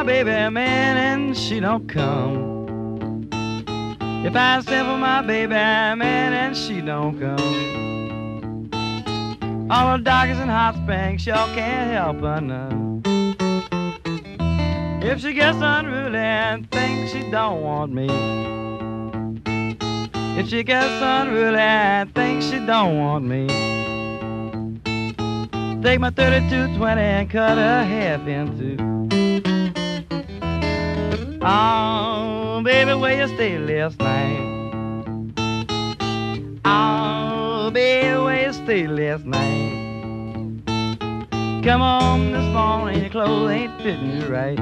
my baby, man, and she don't come. If I send for my baby, man, and she don't come. All the doctors in Hot Springs sure can't help her none. If she gets unruly and thinks she don't want me. If she gets unruly and thinks she don't want me. Take my 3220 and cut her half in two. Oh, baby, where you stay last night? Oh, baby, where you stay last night? Come home this morning, your clothes ain't fitting you right.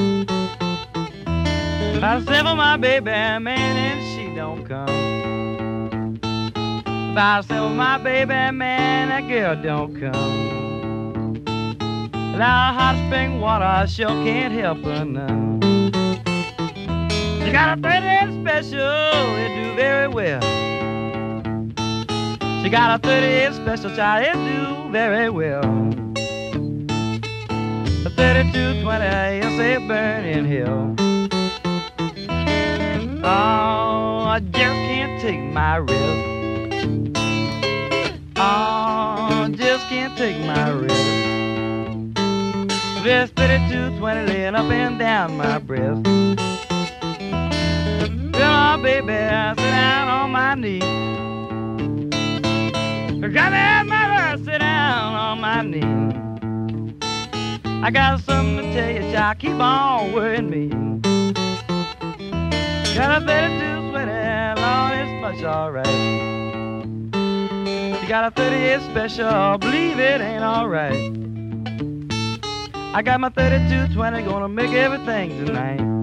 I sent for my baby, man, and she don't come. If I sent for my baby, man, that girl don't come. Now hot spring water, I sure can't help her none. She got a 38 special, it do very well. She got a 38 special, child, it do very well. A 3220, yes, it burn in hell. Oh, I just can't take my rib. Oh, just can't take my rib. This 3220 laying up and down my breast. Oh, baby, I sit down on my knee. Got me at my heart, sit down on my knee. I got something to tell you, child, keep on worrying me. Got a 3220, Lord, it's much alright. You got a 38 special, believe it ain't alright. I got my 3220, gonna make everything tonight.